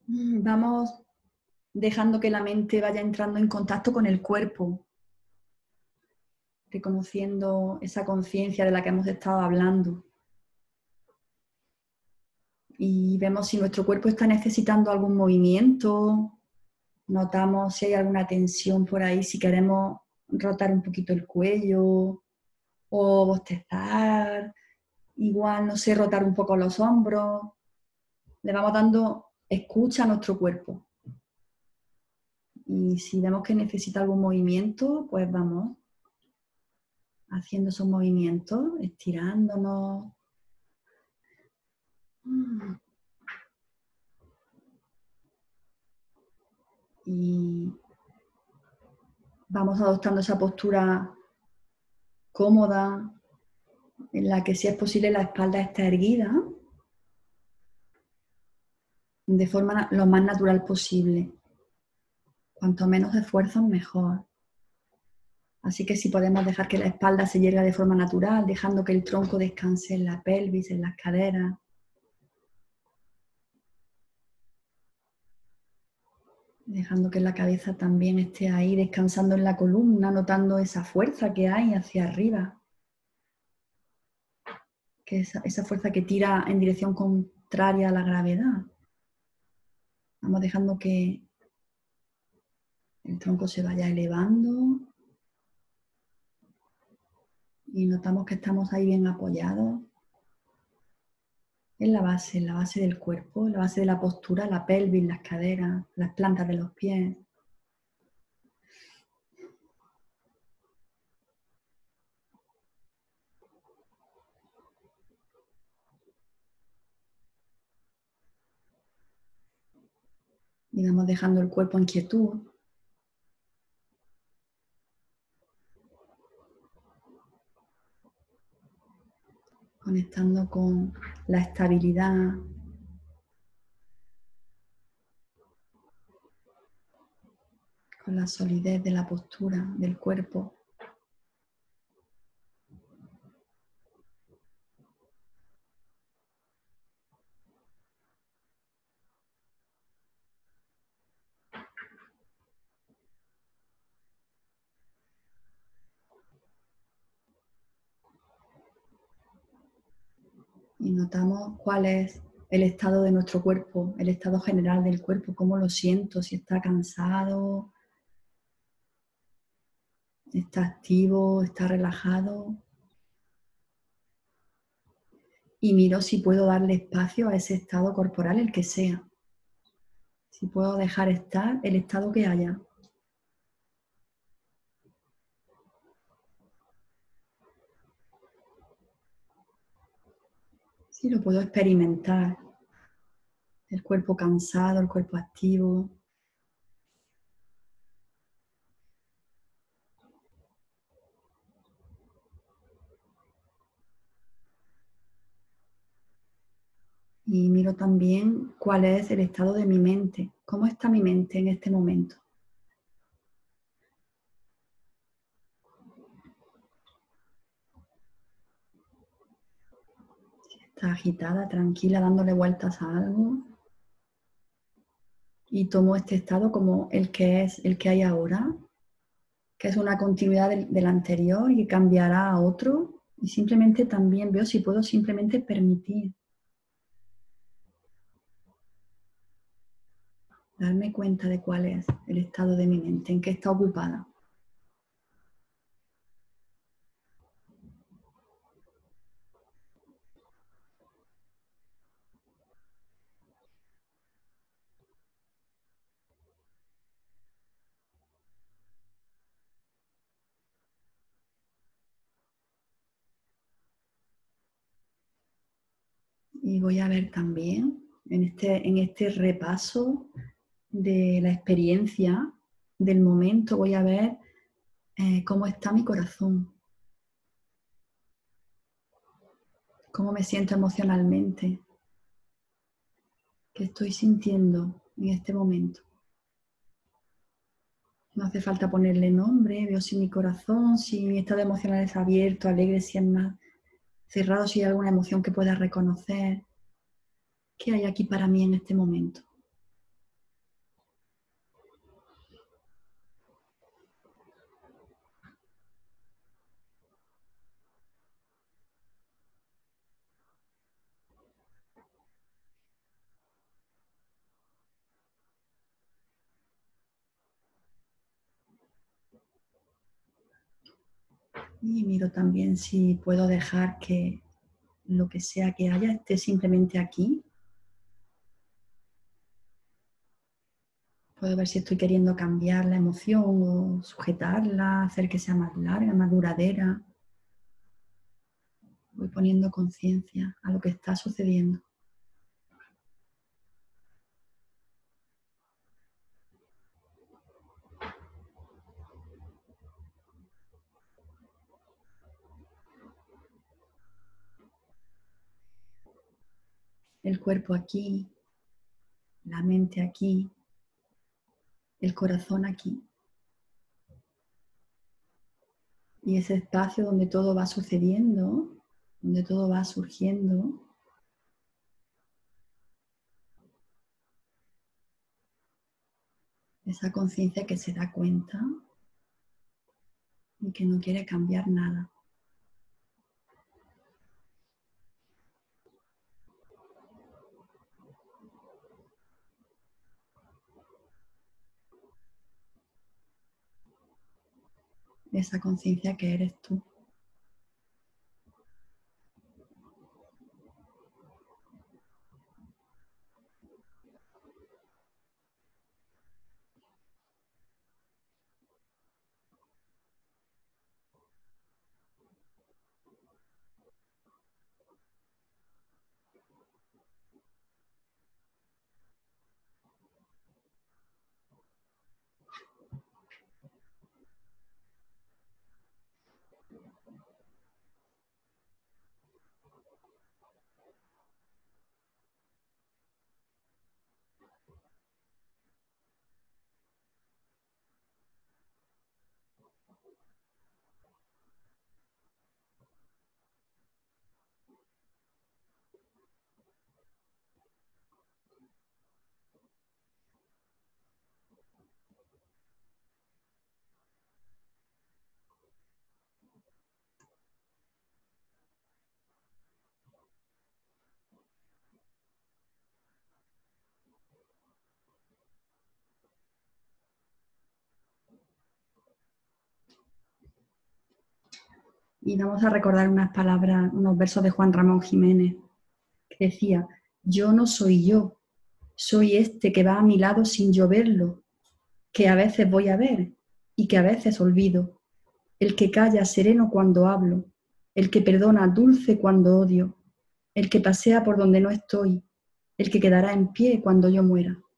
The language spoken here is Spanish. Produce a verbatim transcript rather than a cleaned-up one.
Vamos dejando que la mente vaya entrando en contacto con el cuerpo, reconociendo esa conciencia de la que hemos estado hablando. Y vemos si nuestro cuerpo está necesitando algún movimiento, notamos si hay alguna tensión por ahí, si queremos rotar un poquito el cuello o bostezar, igual, no sé, rotar un poco los hombros. Le vamos dando escucha a nuestro cuerpo. Y si vemos que necesita algún movimiento, pues vamos haciendo esos movimientos, estirándonos. Y vamos adoptando esa postura cómoda, en la que si es posible la espalda está erguida, de forma lo más natural posible. Cuanto menos esfuerzo, mejor. Así que si podemos dejar que la espalda se yerga de forma natural, dejando que el tronco descanse en la pelvis, en las caderas. Dejando que la cabeza también esté ahí, descansando en la columna, notando esa fuerza que hay hacia arriba. Que esa, esa fuerza que tira en dirección contraria a la gravedad. Vamos dejando que el tronco se vaya elevando. Y notamos que estamos ahí bien apoyados en la base, en la base del cuerpo, en la base de la postura, la pelvis, las caderas, las plantas de los pies. Y vamos dejando el cuerpo en quietud. Conectando con la estabilidad, con la solidez de la postura del cuerpo. Y notamos cuál es el estado de nuestro cuerpo, el estado general del cuerpo, cómo lo siento, si está cansado, está activo, está relajado. Y miro si puedo darle espacio a ese estado corporal, el que sea. Si puedo dejar estar el estado que haya. Si lo puedo experimentar. El cuerpo cansado, el cuerpo activo. Y miro también cuál es el estado de mi mente. ¿Cómo está mi mente en este momento? Si está agitada, tranquila, dándole vueltas a algo. Y tomo este estado como el que es, el que hay ahora, que es una continuidad del, del anterior y que cambiará a otro. Y simplemente también veo si puedo simplemente permitir. Darme cuenta de cuál es el estado de mi mente, en qué está ocupada. Y voy a ver también en este, en este repaso de la experiencia del momento, voy a ver eh, cómo está mi corazón, cómo me siento emocionalmente, qué estoy sintiendo en este momento. No hace falta ponerle nombre, veo si mi corazón, si mi estado emocional es abierto, alegre, si es más cerrado, si hay alguna emoción que pueda reconocer. ¿Qué hay aquí para mí en este momento? Y miro también si puedo dejar que lo que sea que haya esté simplemente aquí. Puedo ver si estoy queriendo cambiar la emoción o sujetarla, hacer que sea más larga, más duradera. Voy poniendo conciencia a lo que está sucediendo. El cuerpo aquí, la mente aquí, el corazón aquí. Y ese espacio donde todo va sucediendo, donde todo va surgiendo, esa conciencia que se da cuenta y que no quiere cambiar nada. Esa conciencia que eres tú. Y vamos a recordar unas palabras, unos versos de Juan Ramón Jiménez, que decía: yo no soy yo, soy este que va a mi lado sin yo verlo, que a veces voy a ver y que a veces olvido, el que calla sereno cuando hablo, el que perdona dulce cuando odio, el que pasea por donde no estoy, el que quedará en pie cuando yo muera.